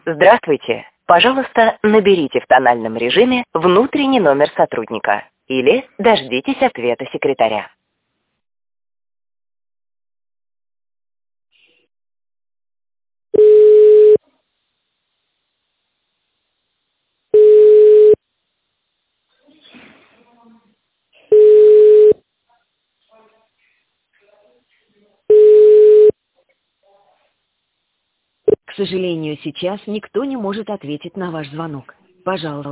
Здравствуйте. Пожалуйста, наберите в тональном режиме внутренний номер сотрудника или дождитесь ответа секретаря. К сожалению, сейчас никто не может ответить на ваш звонок. Пожалуйста.